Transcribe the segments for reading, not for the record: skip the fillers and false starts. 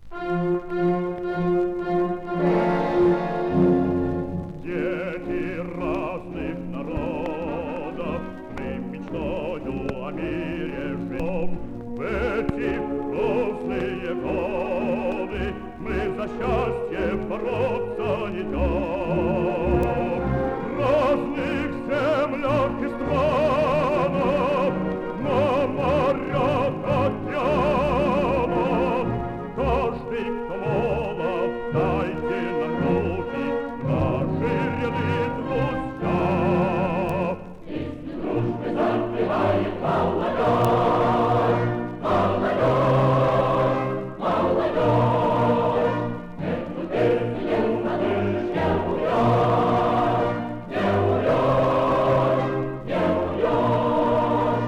Дети разных народов, мы мечтою о мире живем. В эти грустные годы мы за счастье бороться идем. В разных землях и странах, на морях, океанах, каждый, кто молод, дайте нам руки, наши ряды друзья. Песню дружбы запевает молодежь, молодежь, молодежь. Эту песню надышь не умрешь, не умрешь, не умрешь.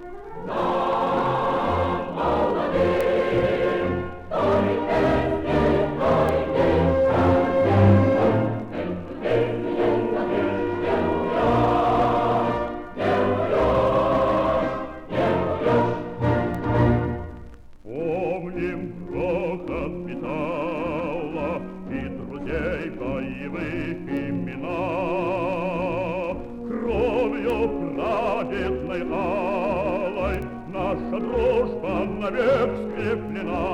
Нам, молодым, той песни, той счастья, эту песню надышь не умрешь, не умрешь, не умрешь. Помним грохот металла и друзей боевых имена. Кровью прадедной алой наша дружба навек скреплена.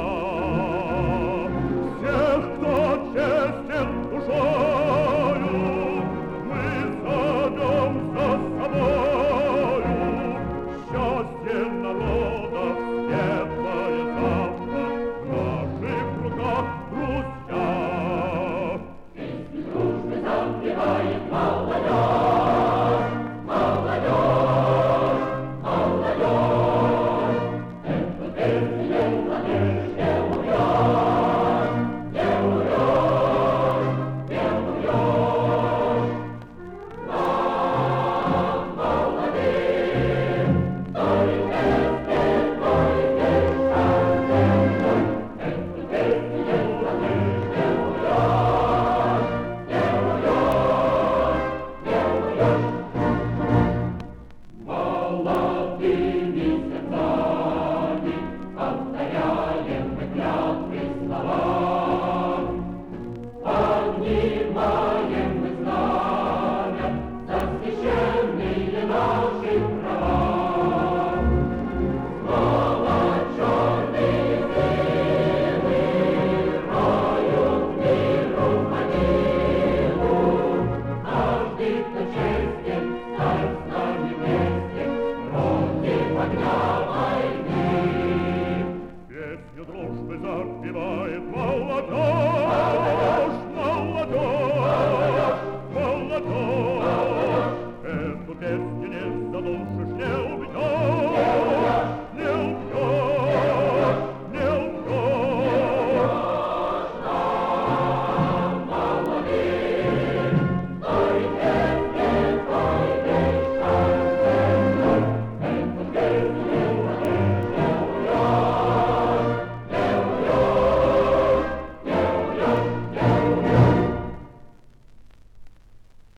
Всех, кто честен душою, мы зовем за собою. Счастье народа, светлое завтра, в наших руках, друзья. Песню дружбы запевает молодежь, молодежь, молодежь. Эту песню надышь не умрешь, не умрешь, не умрешь. Нам, молодым, той песни, той счастья, эту песню надышь не умрешь, не умрешь, не умрешь. Молодыми сердцами повторяем мы клятвы слова, поднимаем мы знамя за священные наши права. Снова черные силы роют миру могилу. Каждый, кто честен, стать с нами вместе против огня войны. Песню дружбы запевает молодежь.